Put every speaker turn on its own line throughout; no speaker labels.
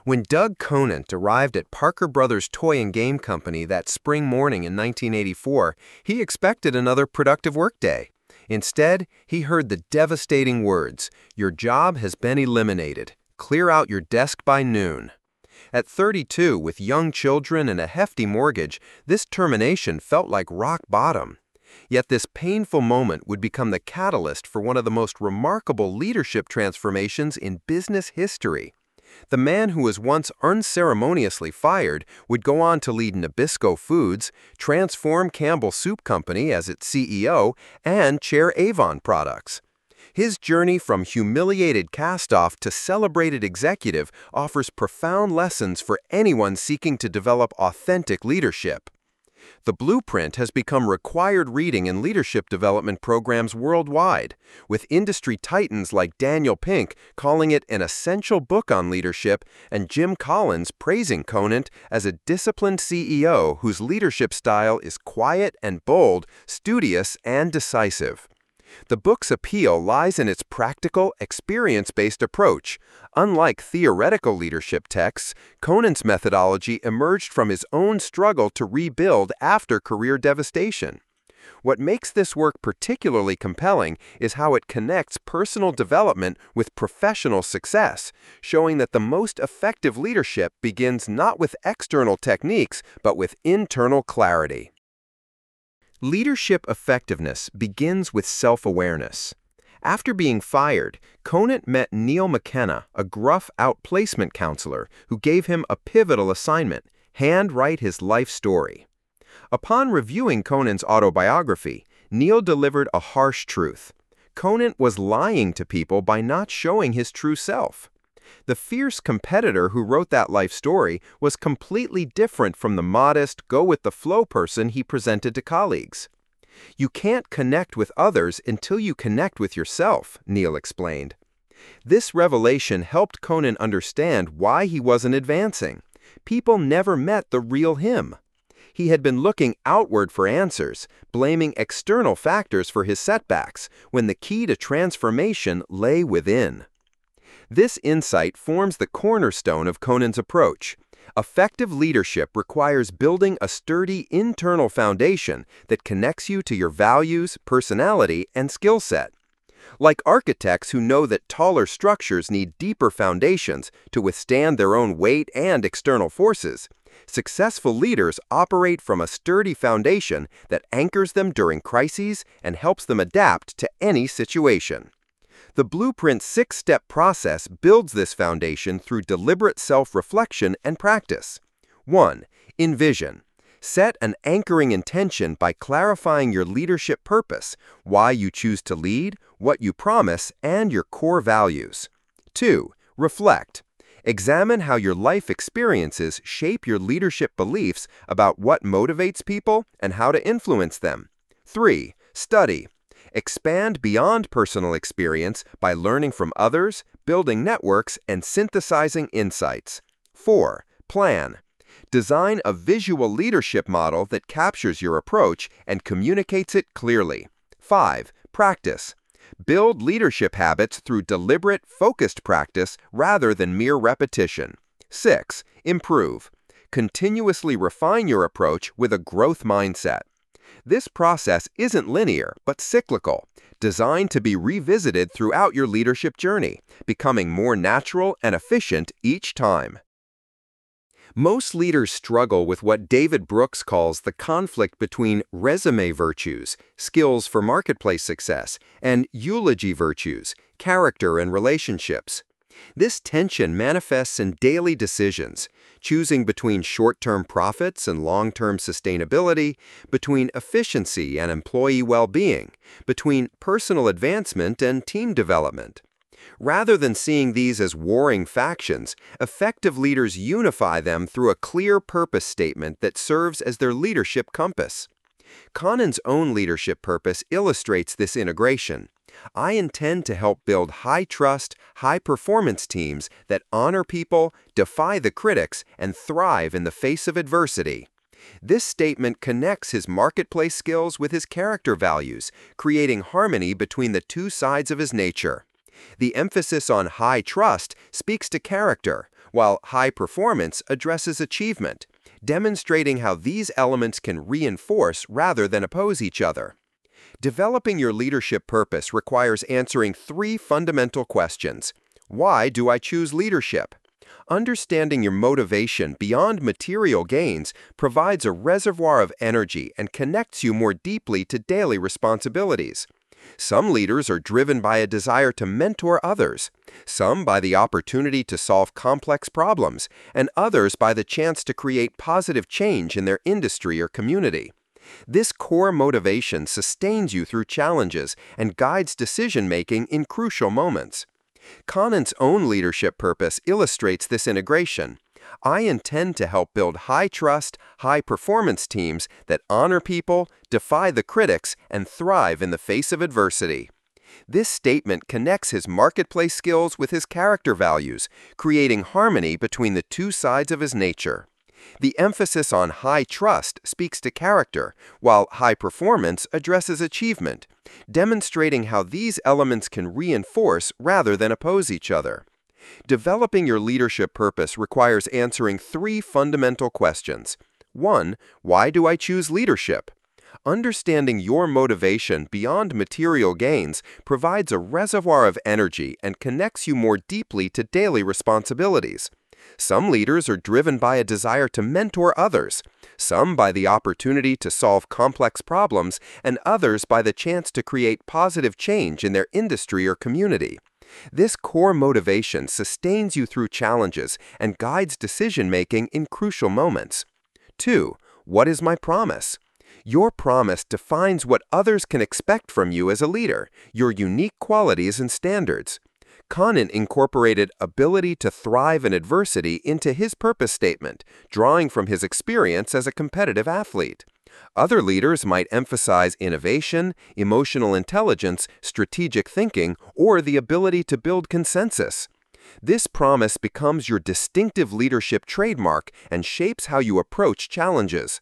When Doug Conant arrived at Parker Brothers Toy and Game Company that spring morning in 1984, he expected another productive workday. Instead, he heard the devastating words, "Your job has been eliminated. Clear out your desk by noon." At 32, with young children and a hefty mortgage, this termination felt like rock bottom. Yet this painful moment would become the catalyst for one of the most remarkable leadership transformations in business history. The man who was once unceremoniously fired would go on to lead Nabisco Foods, transform Campbell Soup Company as its CEO, and chair Avon Products. His journey from humiliated cast-off to celebrated executive offers profound lessons for anyone seeking to develop authentic leadership. The Blueprint has become required reading in leadership development programs worldwide, with industry titans like Daniel Pink calling it an essential book on leadership and Jim Collins praising Conant as a disciplined CEO whose leadership style is quiet and bold, studious and decisive. The book's appeal lies in its practical, experience-based approach. Unlike theoretical leadership texts, Conant's methodology emerged from his own struggle to rebuild after career devastation. What makes this work particularly compelling is how it connects personal development with professional success, showing that the most effective leadership begins not with external techniques, but with internal clarity. Leadership effectiveness begins with self-awareness. After being fired, Conant met Neil McKenna, a gruff outplacement counselor, who gave him a pivotal assignment: handwrite his life story. Upon reviewing Conant's autobiography, Neil delivered a harsh truth. Conant was lying to people by not showing his true self. The fierce competitor who wrote that life story was completely different from the modest, go-with-the-flow person he presented to colleagues. "You can't connect with others until you connect with yourself," Neil explained. This revelation helped Conant understand why he wasn't advancing. People never met the real him. He had been looking outward for answers, blaming external factors for his setbacks, when the key to transformation lay within. This insight forms the cornerstone of Conant's approach. Effective leadership requires building a sturdy internal foundation that connects you to your values, personality, and skill set. Like architects who know that taller structures need deeper foundations to withstand their own weight and external forces, successful leaders operate from a sturdy foundation that anchors them during crises and helps them adapt to any situation. The Blueprint's 6-step process builds this foundation through deliberate self-reflection and practice. 1. Envision. Set an anchoring intention by clarifying your leadership purpose, why you choose to lead, what you promise, and your core values. 2. Reflect. Examine how your life experiences shape your leadership beliefs about what motivates people and how to influence them. 3. Study. Expand beyond personal experience by learning from others, building networks, and synthesizing insights. 4. Plan. Design a visual leadership model that captures your approach and communicates it clearly. 5. Practice. Build leadership habits through deliberate, focused practice rather than mere repetition. 6. Improve. Continuously refine your approach with a growth mindset. This process isn't linear, but cyclical, designed to be revisited throughout your leadership journey, becoming more natural and efficient each time. Most leaders struggle with what David Brooks calls the conflict between resume virtues, skills for marketplace success, and eulogy virtues, character and relationships. This tension manifests in daily decisions, choosing between short-term profits and long-term sustainability, between efficiency and employee well-being, between personal advancement and team development. Rather than seeing these as warring factions, effective leaders unify them through a clear purpose statement that serves as their leadership compass. Conant's own leadership purpose illustrates this integration. "I intend to help build high-trust, high-performance teams that honor people, defy the critics, and thrive in the face of adversity." This statement connects his marketplace skills with his character values, creating harmony between the two sides of his nature. The emphasis on high trust speaks to character, while high performance addresses achievement, demonstrating how these elements can reinforce rather than oppose each other. Developing your leadership purpose requires answering three fundamental questions. Why do I choose leadership? Understanding your motivation beyond material gains provides a reservoir of energy and connects you more deeply to daily responsibilities. Some leaders are driven by a desire to mentor others, some by the opportunity to solve complex problems, and others by the chance to create positive change in their industry or community. This core motivation sustains you through challenges and guides decision-making in crucial moments. Conant's own leadership purpose illustrates this integration. I intend to help build high-trust, high-performance teams that honor people, defy the critics, and thrive in the face of adversity. This statement connects his marketplace skills with his character values, creating harmony between the two sides of his nature. The emphasis on high trust speaks to character, while high performance addresses achievement, demonstrating how these elements can reinforce rather than oppose each other. Developing your leadership purpose requires answering three fundamental questions. 1. Why do I choose leadership? Understanding your motivation beyond material gains provides a reservoir of energy and connects you more deeply to daily responsibilities. Some leaders are driven by a desire to mentor others, some by the opportunity to solve complex problems, and others by the chance to create positive change in their industry or community. This core motivation sustains you through challenges and guides decision-making in crucial moments. 2. What is my promise? Your promise defines what others can expect from you as a leader, your unique qualities and standards. Conant incorporated ability to thrive in adversity into his purpose statement, drawing from his experience as a competitive athlete. Other leaders might emphasize innovation, emotional intelligence, strategic thinking, or the ability to build consensus. This promise becomes your distinctive leadership trademark and shapes how you approach challenges.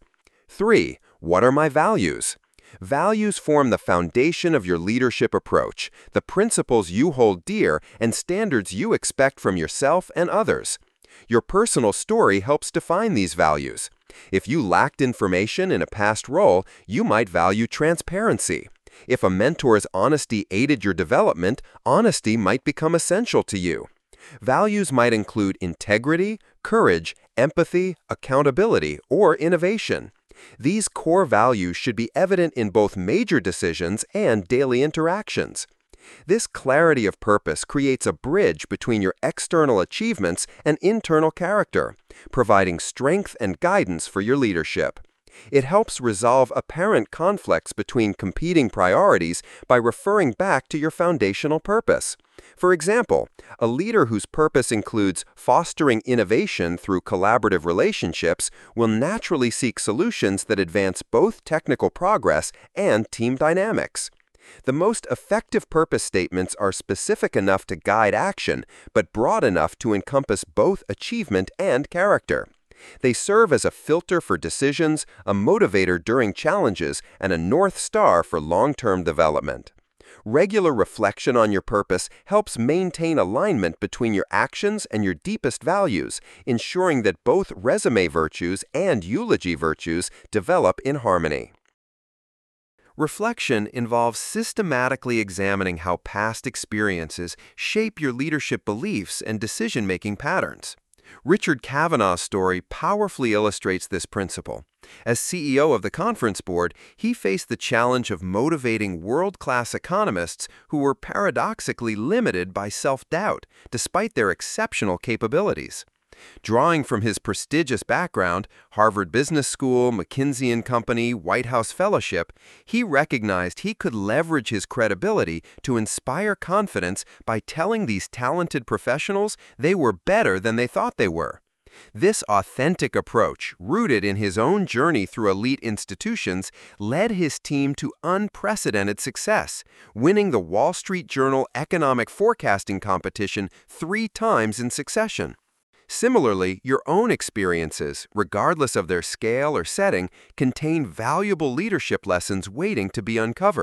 3. What are my values? Values form the foundation of your leadership approach, the principles you hold dear, and standards you expect from yourself and others. Your personal story helps define these values. If you lacked information in a past role, you might value transparency. If a mentor's honesty aided your development, honesty might become essential to you. Values might include integrity, courage, empathy, accountability, or innovation. These core values should be evident in both major decisions and daily interactions. This clarity of purpose creates a bridge between your external achievements and internal character, providing strength and guidance for your leadership. It helps resolve apparent conflicts between competing priorities by referring back to your foundational purpose. For example, a leader whose purpose includes fostering innovation through collaborative relationships will naturally seek solutions that advance both technical progress and team dynamics. The most effective purpose statements are specific enough to guide action, but broad enough to encompass both achievement and character. They serve as a filter for decisions, a motivator during challenges, and a North Star for long-term development. Regular reflection on your purpose helps maintain alignment between your actions and your deepest values, ensuring that both resume virtues and eulogy virtues develop in harmony. Reflection involves systematically examining how past experiences shape your leadership beliefs and decision-making patterns. Richard Kavanaugh's story powerfully illustrates this principle. As CEO of the Conference Board, he faced the challenge of motivating world-class economists who were paradoxically limited by self-doubt, despite their exceptional capabilities. Drawing from his prestigious background, Harvard Business School, McKinsey & Company, White House Fellowship, he recognized he could leverage his credibility to inspire confidence by telling these talented professionals they were better than they thought they were. This authentic approach, rooted in his own journey through elite institutions, led his team to unprecedented success, winning the Wall Street Journal Economic Forecasting Competition 3 times in succession. Similarly, your own experiences, regardless of their scale or setting, contain valuable leadership lessons waiting to be uncovered.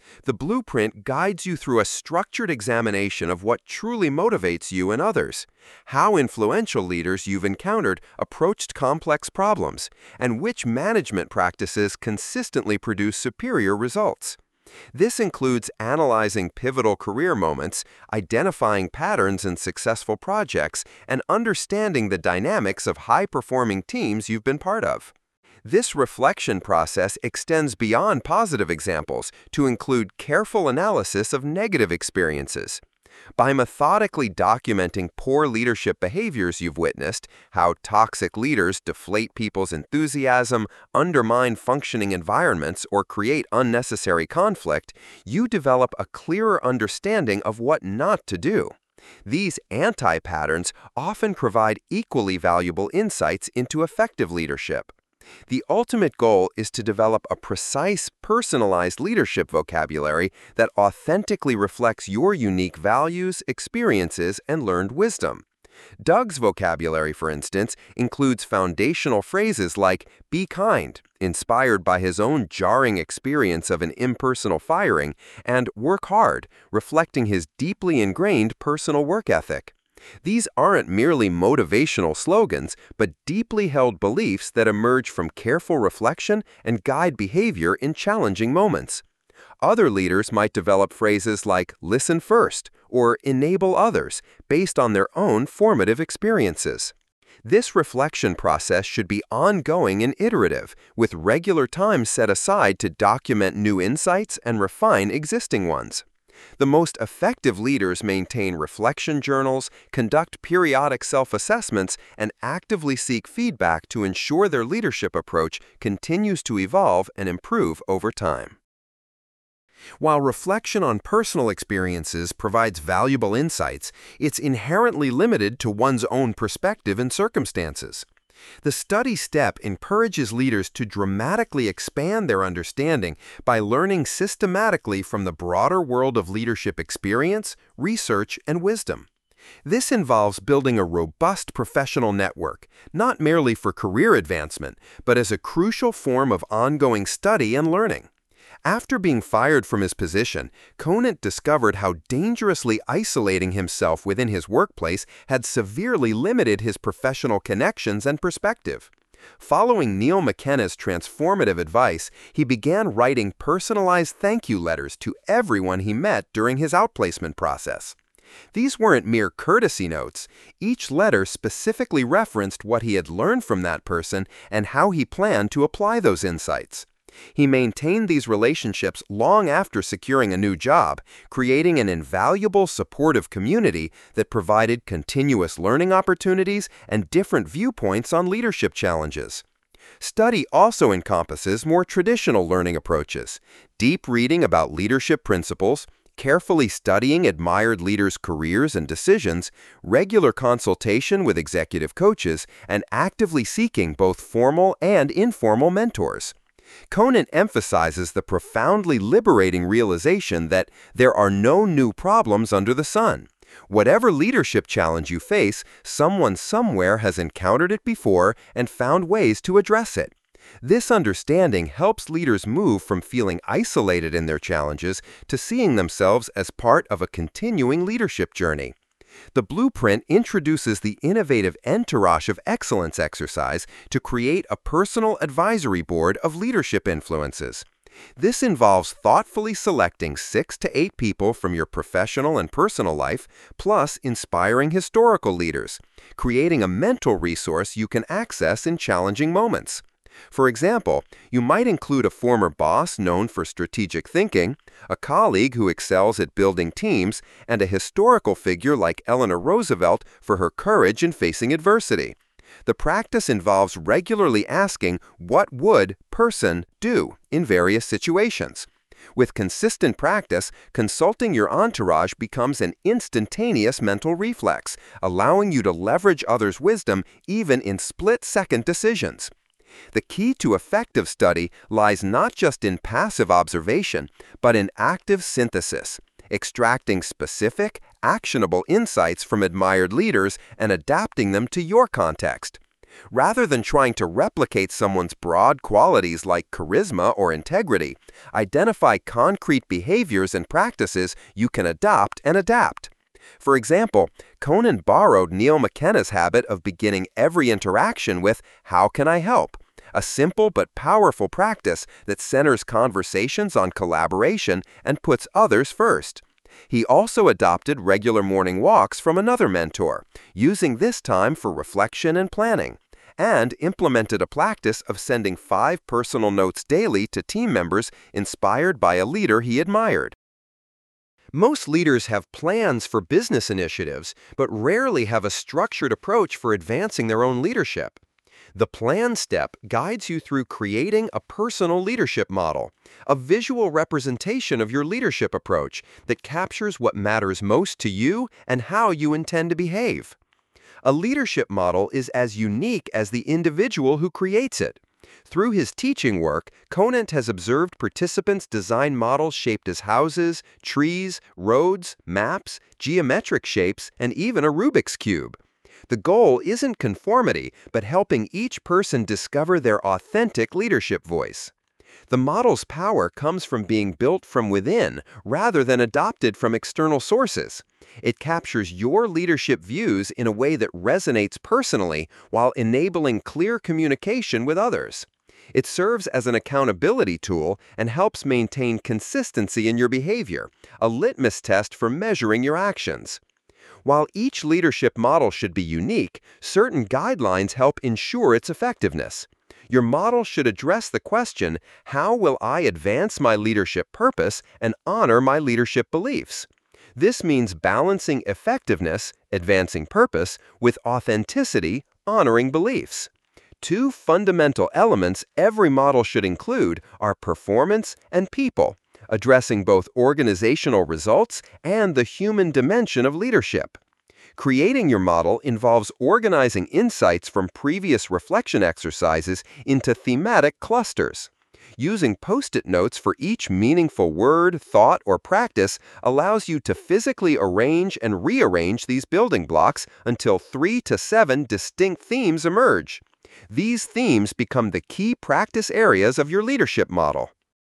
The blueprint guides you through a structured examination of what truly motivates you and others, how influential leaders you've encountered approached complex problems, and which management practices consistently produce superior results. This includes analyzing pivotal career moments, identifying patterns in successful projects, and understanding the dynamics of high-performing teams you've been part of. This reflection process extends beyond positive examples to include careful analysis of negative experiences. By methodically documenting poor leadership behaviors you've witnessed, how toxic leaders deflate people's enthusiasm, undermine functioning environments, or create unnecessary conflict, you develop a clearer understanding of what not to do. These anti-patterns often provide equally valuable insights into effective leadership. The ultimate goal is to develop a precise, personalized leadership vocabulary that authentically reflects your unique values, experiences, and learned wisdom. Doug's vocabulary, for instance, includes foundational phrases like "be kind," inspired by his own jarring experience of an impersonal firing, and "work hard," reflecting his deeply ingrained personal work ethic. These aren't merely motivational slogans, but deeply held beliefs that emerge from careful reflection and guide behavior in challenging moments. Other leaders might develop phrases like "listen first" or "enable others" based on their own formative experiences. This reflection process should be ongoing and iterative, with regular time set aside to document new insights and refine existing ones. The most effective leaders maintain reflection journals, conduct periodic self-assessments, and actively seek feedback to ensure their leadership approach continues to evolve and improve over time. While reflection on personal experiences provides valuable insights, it's inherently limited to one's own perspective and circumstances. The study step encourages leaders to dramatically expand their understanding by learning systematically from the broader world of leadership experience, research, and wisdom. This involves building a robust professional network, not merely for career advancement, but as a crucial form of ongoing study and learning. After being fired from his position, Conant discovered how dangerously isolating himself within his workplace had severely limited his professional connections and perspective. Following Neil McKenna's transformative advice, he began writing personalized thank you letters to everyone he met during his outplacement process. These weren't mere courtesy notes. Each letter specifically referenced what he had learned from that person and how he planned to apply those insights. He maintained these relationships long after securing a new job, creating an invaluable supportive community that provided continuous learning opportunities and different viewpoints on leadership challenges. Study also encompasses more traditional learning approaches, deep reading about leadership principles, carefully studying admired leaders' careers and decisions, regular consultation with executive coaches, and actively seeking both formal and informal mentors. Conant emphasizes the profoundly liberating realization that there are no new problems under the sun. Whatever leadership challenge you face, someone somewhere has encountered it before and found ways to address it. This understanding helps leaders move from feeling isolated in their challenges to seeing themselves as part of a continuing leadership journey. The blueprint introduces the innovative Entourage of Excellence exercise to create a personal advisory board of leadership influences. This involves thoughtfully selecting 6 to 8 people from your professional and personal life, plus inspiring historical leaders, creating a mental resource you can access in challenging moments. For example, you might include a former boss known for strategic thinking, a colleague who excels at building teams, and a historical figure like Eleanor Roosevelt for her courage in facing adversity. The practice involves regularly asking what would person do in various situations. With consistent practice, consulting your entourage becomes an instantaneous mental reflex, allowing you to leverage others' wisdom even in split-second decisions. The key to effective study lies not just in passive observation, but in active synthesis, extracting specific, actionable insights from admired leaders and adapting them to your context. Rather than trying to replicate someone's broad qualities like charisma or integrity, identify concrete behaviors and practices you can adopt and adapt. For example, Conan borrowed Neil McKenna's habit of beginning every interaction with, "How can I help?" a simple but powerful practice that centers conversations on collaboration and puts others first. He also adopted regular morning walks from another mentor, using this time for reflection and planning, and implemented a practice of sending 5 personal notes daily to team members inspired by a leader he admired. Most leaders have plans for business initiatives, but rarely have a structured approach for advancing their own leadership. The plan step guides you through creating a personal leadership model, a visual representation of your leadership approach that captures what matters most to you and how you intend to behave. A leadership model is as unique as the individual who creates it. Through his teaching work, Conant has observed participants design models shaped as houses, trees, roads, maps, geometric shapes, and even a Rubik's Cube. The goal isn't conformity, but helping each person discover their authentic leadership voice. The model's power comes from being built from within rather than adopted from external sources. It captures your leadership views in a way that resonates personally while enabling clear communication with others. It serves as an accountability tool and helps maintain consistency in your behavior, a litmus test for measuring your actions. While each leadership model should be unique, certain guidelines help ensure its effectiveness. Your model should address the question, how will I advance my leadership purpose and honor my leadership beliefs? This means balancing effectiveness, advancing purpose, with authenticity, honoring beliefs. 2 fundamental elements every model should include are performance and people, addressing both organizational results and the human dimension of leadership. Creating your model involves organizing insights from previous reflection exercises into thematic clusters. Using Post-it notes for each meaningful word, thought, or practice allows you to physically arrange and rearrange these building blocks until 3 to 7 distinct themes emerge. These themes become the key practice areas of your leadership model.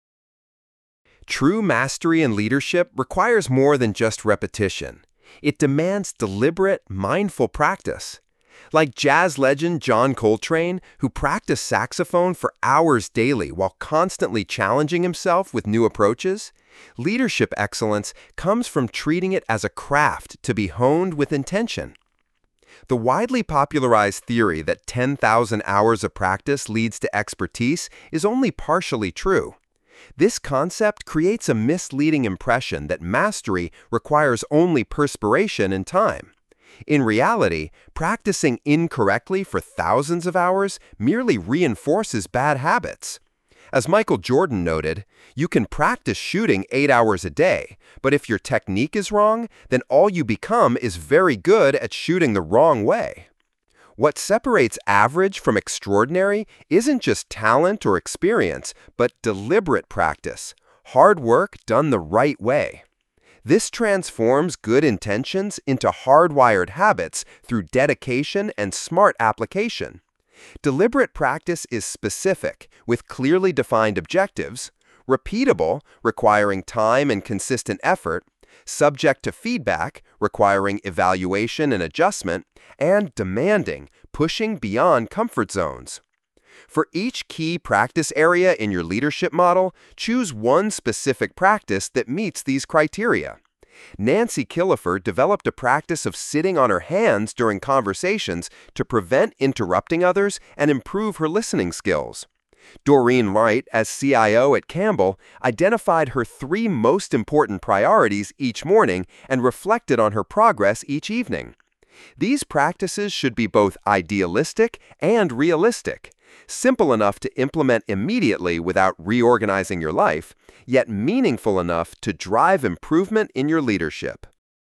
True mastery in leadership requires more than just repetition. It demands deliberate, mindful practice. Like jazz legend John Coltrane, who practiced saxophone for hours daily while constantly challenging himself with new approaches, leadership excellence comes from treating it as a craft to be honed with intention. The widely popularized theory that 10,000 hours of practice leads to expertise is only partially true. This concept creates a misleading impression that mastery requires only perspiration and time. In reality, practicing incorrectly for thousands of hours merely reinforces bad habits. As Michael Jordan noted, you can practice shooting 8 hours a day, but if your technique is wrong, then all you become is very good at shooting the wrong way. What separates average from extraordinary isn't just talent or experience, but deliberate practice, hard work done the right way. This transforms good intentions into hardwired habits through dedication and smart application. Deliberate practice is specific, with clearly defined objectives, repeatable, requiring time and consistent effort, subject to feedback, requiring evaluation and adjustment, and demanding, pushing beyond comfort zones. For each key practice area in your leadership model, choose one specific practice that meets these criteria. Nancy Killefer developed a practice of sitting on her hands during conversations to prevent interrupting others and improve her listening skills. Doreen Wright, as CIO at Campbell, identified her 3 most important priorities each morning and reflected on her progress each evening. These practices should be both idealistic and realistic, simple enough to implement immediately without reorganizing your life, yet meaningful enough to drive improvement in your leadership.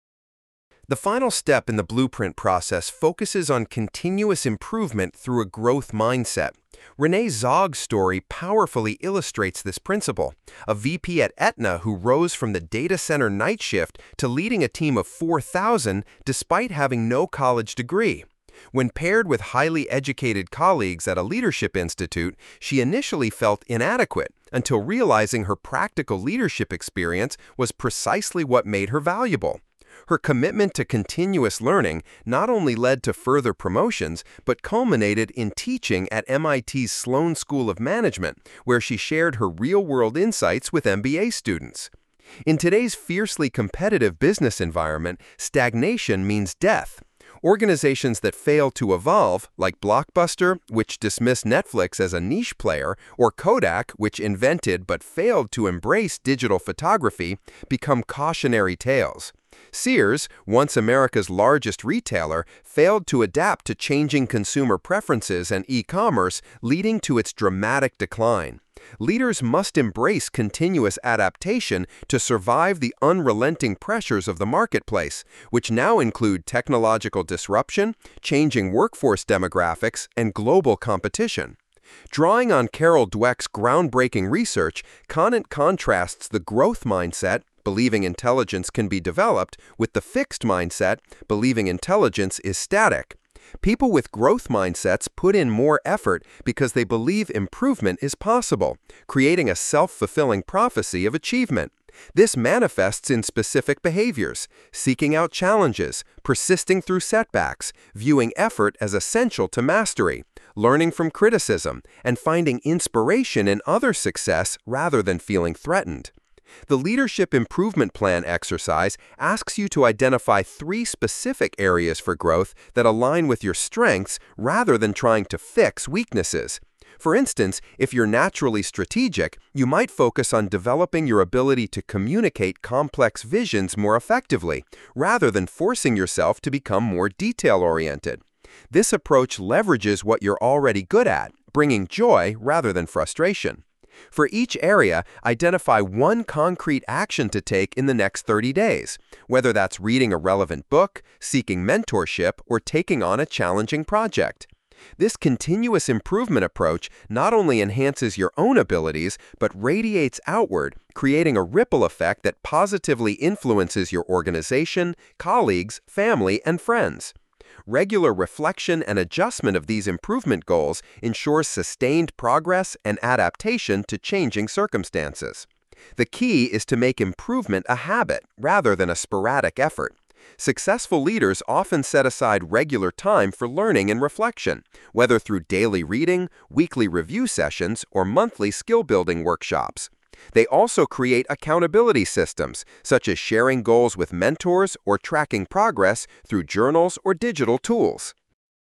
The final step in the blueprint process focuses on continuous improvement through a growth mindset. Renee Zogg's story powerfully illustrates this principle, a VP at Aetna who rose from the data center night shift to leading a team of 4,000 despite having no college degree. When paired with highly educated colleagues at a leadership institute, she initially felt inadequate until realizing her practical leadership experience was precisely what made her valuable. Her commitment to continuous learning not only led to further promotions, but culminated in teaching at MIT's Sloan School of Management, where she shared her real-world insights with MBA students. In today's fiercely competitive business environment, stagnation means death. Organizations that fail to evolve, like Blockbuster, which dismissed Netflix as a niche player, or Kodak, which invented but failed to embrace digital photography, become cautionary tales. Sears, once America's largest retailer, failed to adapt to changing consumer preferences and e-commerce, leading to its dramatic decline. Leaders must embrace continuous adaptation to survive the unrelenting pressures of the marketplace, which now include technological disruption, changing workforce demographics, and global competition. Drawing on Carol Dweck's groundbreaking research, Conant contrasts the growth mindset, believing intelligence can be developed, with the fixed mindset, believing intelligence is static. People with growth mindsets put in more effort because they believe improvement is possible, creating a self-fulfilling prophecy of achievement. This manifests in specific behaviors, seeking out challenges, persisting through setbacks, viewing effort as essential to mastery, learning from criticism, and finding inspiration in other success rather than feeling threatened. The Leadership Improvement Plan exercise asks you to identify 3 specific areas for growth that align with your strengths rather than trying to fix weaknesses. For instance, if you're naturally strategic, you might focus on developing your ability to communicate complex visions more effectively, rather than forcing yourself to become more detail-oriented. This approach leverages what you're already good at, bringing joy rather than frustration. For each area, identify one concrete action to take in the next 30 days, whether that's reading a relevant book, seeking mentorship, or taking on a challenging project. This continuous improvement approach not only enhances your own abilities, but radiates outward, creating a ripple effect that positively influences your organization, colleagues, family, and friends. Regular reflection and adjustment of these improvement goals ensures sustained progress and adaptation to changing circumstances. The key is to make improvement a habit rather than a sporadic effort. Successful leaders often set aside regular time for learning and reflection, whether through daily reading, weekly review sessions, or monthly skill-building workshops. They also create accountability systems, such as sharing goals with mentors or tracking progress through journals or digital tools.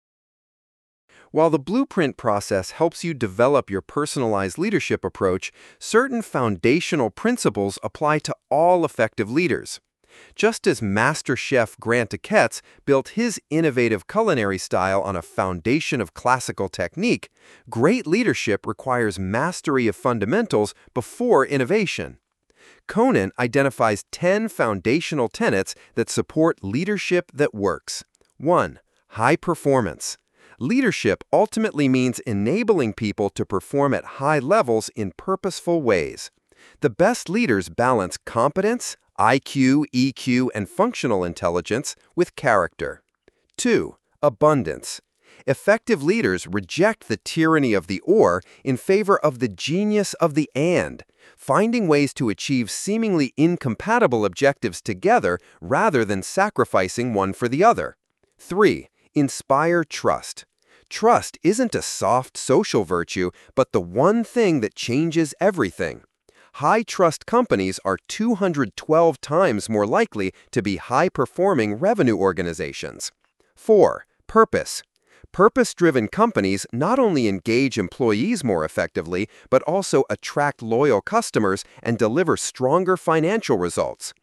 While the blueprint process helps you develop your personalized leadership approach, certain foundational principles apply to all effective leaders. Just as Master Chef Grant Achatz built his innovative culinary style on a foundation of classical technique, great leadership requires mastery of fundamentals before innovation. Conant identifies 10 foundational tenets that support leadership that works. 1. High performance. Leadership ultimately means enabling people to perform at high levels in purposeful ways. The best leaders balance competence, IQ, EQ, and functional intelligence with character. 2. Abundance. Effective leaders reject the tyranny of the or in favor of the genius of the and, finding ways to achieve seemingly incompatible objectives together rather than sacrificing one for the other. 3. Inspire trust. Trust isn't a soft social virtue, but the one thing that changes everything. High-trust companies are 212 times more likely to be high-performing revenue organizations. 4. Purpose. Purpose-driven companies not only engage employees more effectively, but also attract loyal customers and deliver stronger financial results.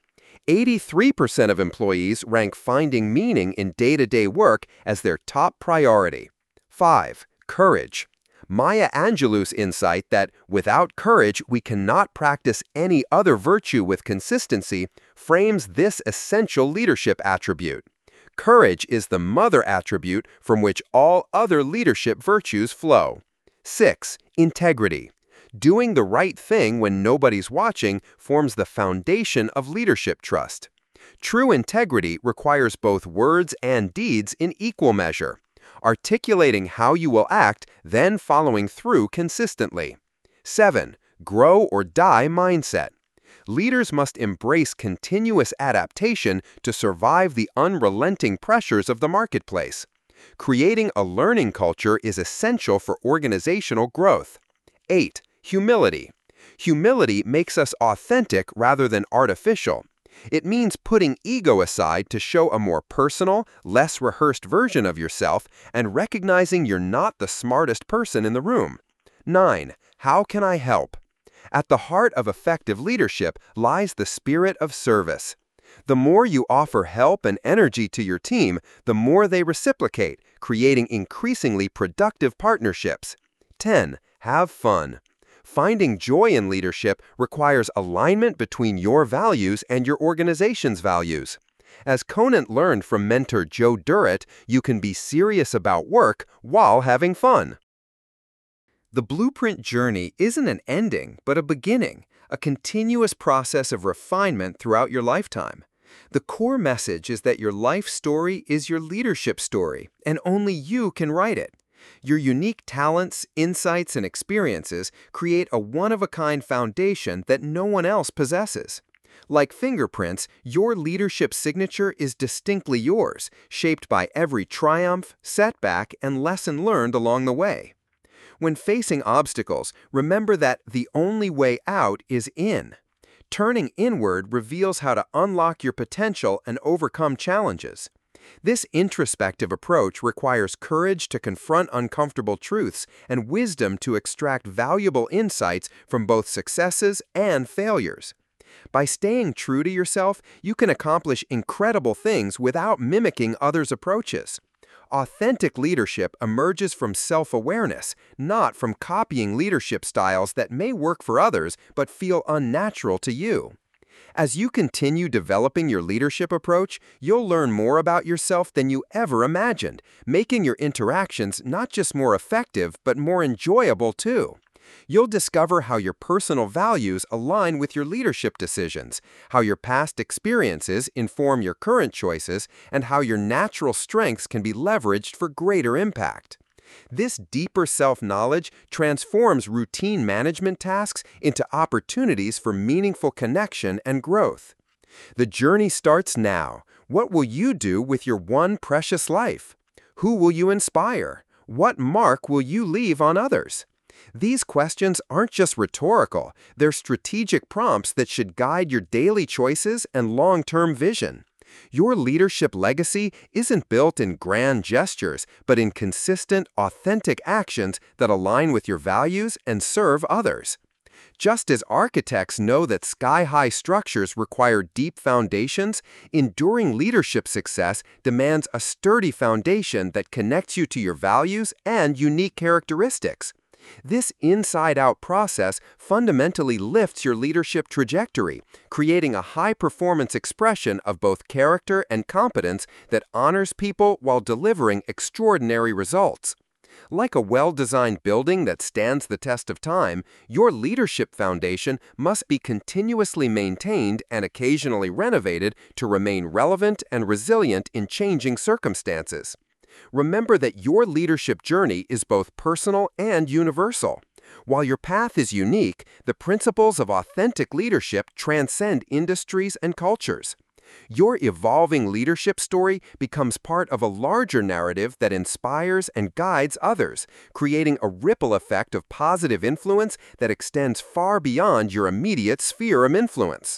83% of employees rank finding meaning in day-to-day work as their top priority. 5. Courage. Maya Angelou's insight that without courage we cannot practice any other virtue with consistency frames this essential leadership attribute. Courage is the mother attribute from which all other leadership virtues flow. 6. Integrity. Doing the right thing when nobody's watching forms the foundation of leadership trust. True integrity requires both words and deeds in equal measure. articulating how you will act, then following through consistently. 7. Grow or die mindset. Leaders must embrace continuous adaptation to survive the unrelenting pressures of the marketplace. Creating a learning culture is essential for organizational growth. 8. Humility. Humility makes us authentic rather than artificial. It means putting ego aside to show a more personal, less rehearsed version of yourself and recognizing you're not the smartest person in the room. 9. How can I help? At the heart of effective leadership lies the spirit of service. The more you offer help and energy to your team, the more they reciprocate, creating increasingly productive partnerships. 10. Have fun. Finding joy in leadership requires alignment between your values and your organization's values. As Conant learned from mentor Joe Durrett, you can be serious about work while having fun. The blueprint journey isn't an ending, but a beginning, a continuous process of refinement throughout your lifetime. The core message is that your life story is your leadership story, and only you can write it. Your unique talents, insights, and experiences create a one-of-a-kind foundation that no one else possesses. Like fingerprints, your leadership signature is distinctly yours, shaped by every triumph, setback, and lesson learned along the way. When facing obstacles, remember that the only way out is in. Turning inward reveals how to unlock your potential and overcome challenges. This introspective approach requires courage to confront uncomfortable truths and wisdom to extract valuable insights from both successes and failures. By staying true to yourself, you can accomplish incredible things without mimicking others' approaches. Authentic leadership emerges from self-awareness, not from copying leadership styles that may work for others but feel unnatural to you. As you continue developing your leadership approach, you'll learn more about yourself than you ever imagined, making your interactions not just more effective but more enjoyable too. You'll discover how your personal values align with your leadership decisions, how your past experiences inform your current choices, and how your natural strengths can be leveraged for greater impact. This deeper self-knowledge transforms routine management tasks into opportunities for meaningful connection and growth. The journey starts now. What will you do with your one precious life? Who will you inspire? What mark will you leave on others? These questions aren't just rhetorical, they're strategic prompts that should guide your daily choices and long-term vision. Your leadership legacy isn't built in grand gestures, but in consistent, authentic actions that align with your values and serve others. Just as architects know that sky-high structures require deep foundations, enduring leadership success demands a sturdy foundation that connects you to your values and unique characteristics. This inside-out process fundamentally lifts your leadership trajectory, creating a high-performance expression of both character and competence that honors people while delivering extraordinary results. Like a well-designed building that stands the test of time, your leadership foundation must be continuously maintained and occasionally renovated to remain relevant and resilient in changing circumstances. Remember that your leadership journey is both personal and universal. While your path is unique, the principles of authentic leadership transcend industries and cultures. Your evolving leadership story becomes part of a larger narrative that inspires and guides others, creating a ripple effect of positive influence that extends far beyond your immediate sphere of influence.